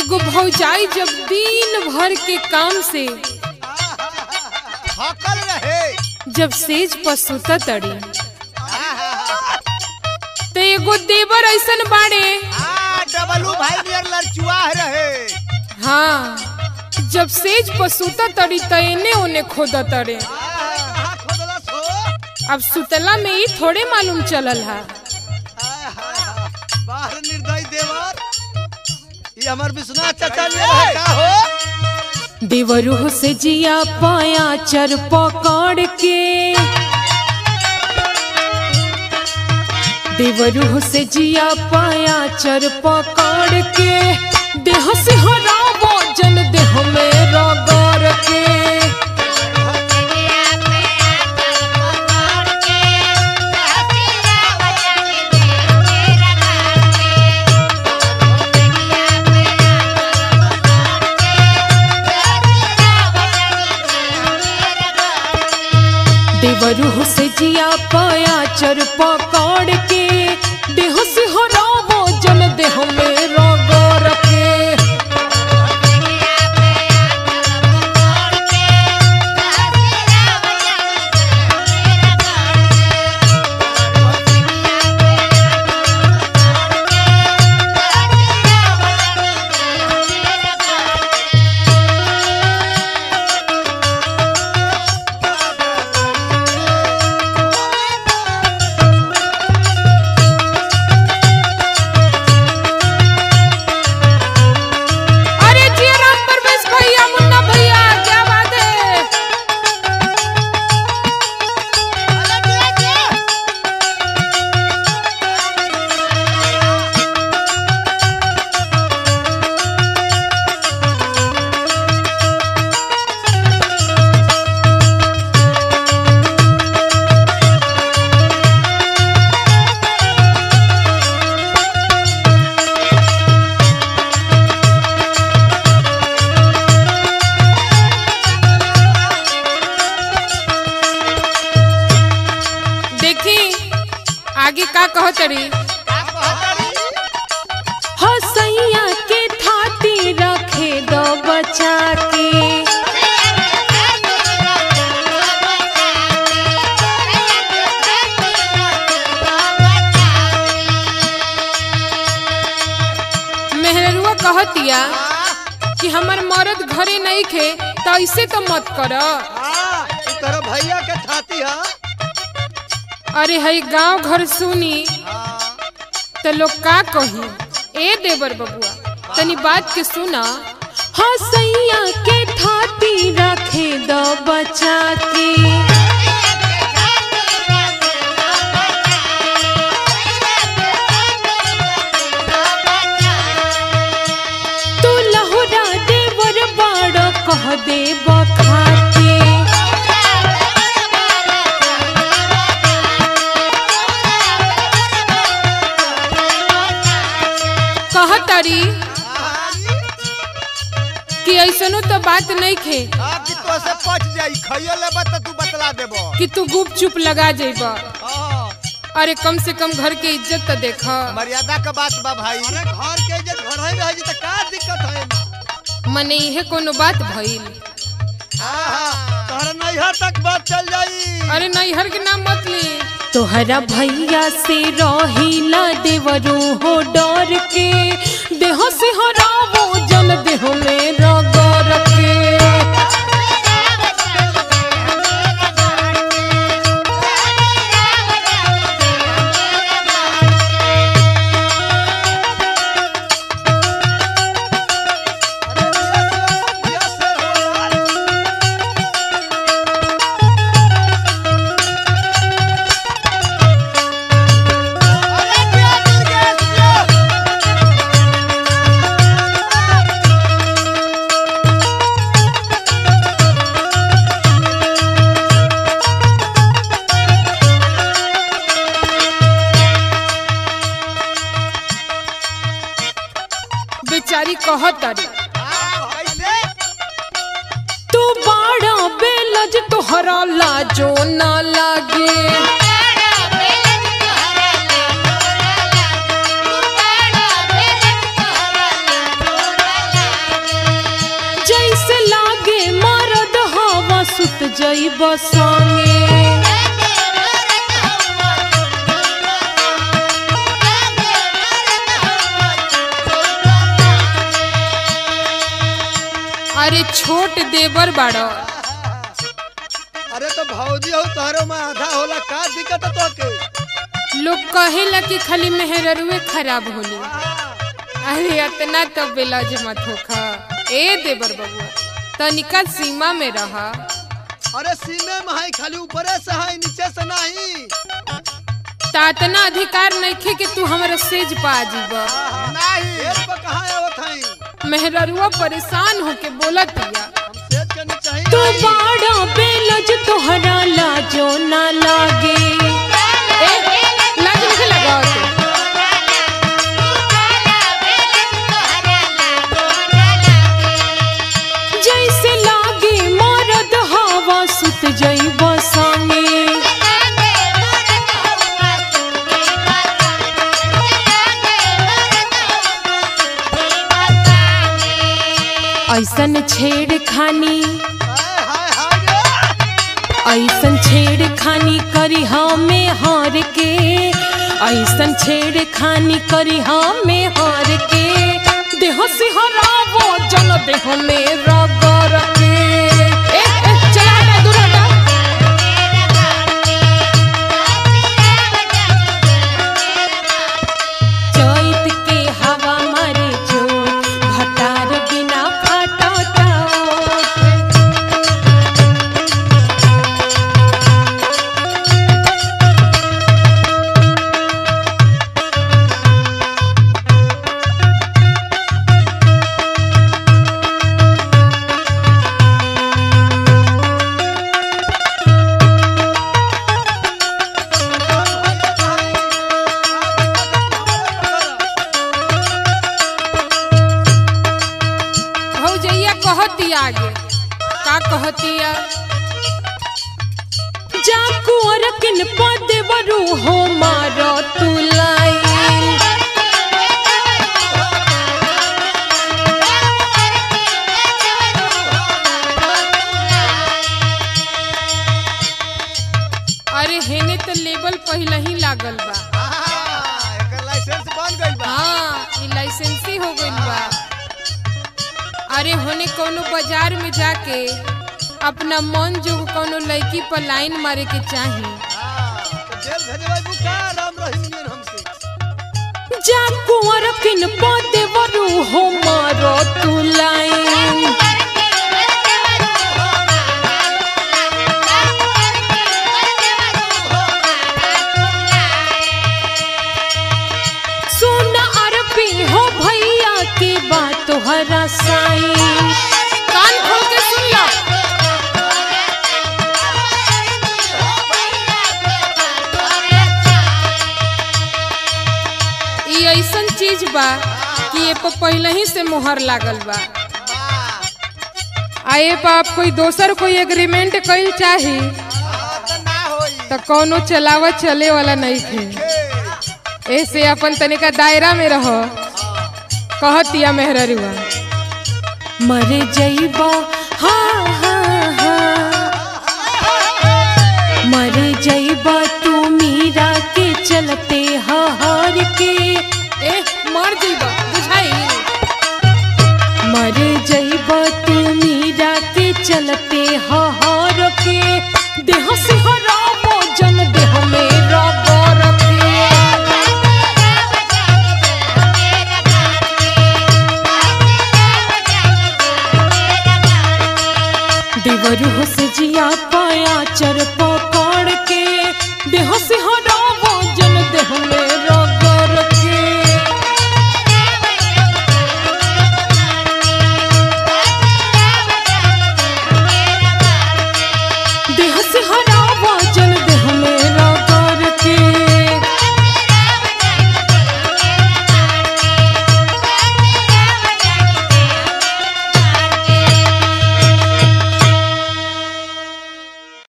एगो भौजाई जब दिन भर के काम से थकल रहे, जब सेज पर सुता तड़ी तो एगो देवर ऐसन बाड़े डबलू भाई नियर लड़चुआ रहे। हाँ, जब सेज पर सुता तड़ी तो एने ओने खोदा तड़े। अब सुतला में ही थोड़े मालूम चलल है। बाहर निर्दयी देवर, ये हमार विश्वनाथ चाचा ने का हो। देवरू से जिया पाया चर पकड़ के, देवरू से जिया पाया चर पकड़ के, देह से हरावो जन देह में रगड़ के। देवरू से जिया पाया चर पकड़ के, देह से हरावो जन देह में रगड़ के। आगे का कहतरी, हसैया के थाती रखे दो बचा के। मेहरुआ कहतिया कि हमार मर्द घरे नहीं खे तो ऐसे तो मत कर। तेरा भैया के थाती है। अरे हई गांव घर सुनी तो लोग का कही। ए देवर बबुआ तनी बात के सुना। हाँ, सैया के थाती रखे दो बचा के, तू लहुरा देवर बाड़ो कह दे बखाते। कहतरी कि ऐसनो तो बात नहीं खे तो से पच जाई, खइयो लेबा त तू बतला देबो कि तू गुप चुप लगा जेबा। अरे कम से कम घर के इज्जत तो देखा। मर्यादा का बात बा भाई। अरे घर के इज्जत घर ही रह जी त का दिक्कत है। मने इहे कोनो बात भइल। तोहरा नैहर तक बात चल जाई। अरे नैहर के नाम मत ली। तोहरा भैया से रहिला देवरू हो डर के, देह से हरावो जन देह में रगड़ के। बेचारी कहतरी, तू बाड़ा बेलज तोहरा लाजो ना लागे। जइब संगे। अरे छोट देवर बाड़ो। अरे तो भौजी हो तोहरो में आधा होला, का दिक्कत है तोके? लोग कहेला कि खाली मेहररुए खराब होली। अरे इतना तो बेलाज मत होखा ए देवर बबुआ, तनिका सीमा में रहा। अरे सीमे में है, खाली ऊपरे से है, नीचे से नहीं। तातना अधिकार नइखे कि तू हमरा सेज पा जीबा। नहीं सेज पे कहां आवत है? मेहररुआ परेशान होके बोलत हिया। हम सेज के नहीं चाहिए। तू बाड़ा बेलज तोहरा लाजो ना लागे। ए लाज नहीं लगाओ तू। जैसे लागे मरद हवा सुत जइब संगे। ऐसन छेड़खानी ऐसन छेड़खानी करी हमें हार के। ऐसन छेड़खानी करी हमें हार के। देह सिहरावो जन देह में रगड़ के। चला हटा दूर हटा। चैत के हवा मारे जोर भटार बिना फाटता। कहती आगे का कहतिया? जा कुंवर किन पदे बरू हो मारो तुलाई। अरे हेने तो लेबल पहले ही लागल बा। एकर लाइसेंस बन गइल बा। हाँ ई लाइसेंस ही हो गइल बा। अरे होने कोनो बाजार में जाके अपना मन जो कोनो लड़की पर लाइन मारे के चाही। तो जेल भेजवाई बुका राम रहीम हमसे। जा कुंवर किन पदे बरू हो मारो तू लाइन। सुना अरबी हो भैया की बात तोहरा साईं। कान खोल के सुन लो। ई ऐसन चीज बा कि ये पर पहले ही से मुहर लागल बा। आए पर आप कोई दोसर कोई एग्रीमेंट कइल चाही तो कोनो चलावा चले वाला नहीं थे। ऐसे अपन तनिका दायरा में रहो। कहतिया मेहररुआ मरे जइबा हाँ हाँ हाँ। मरे जइबा तू मीरा के चलते हार के। मर जइबा बुझाई। मरे जइबा तू मीरा के चलते हार के। देह सिहरावो जन देह में रगड़ के। देवरू हो से जिया पाया चर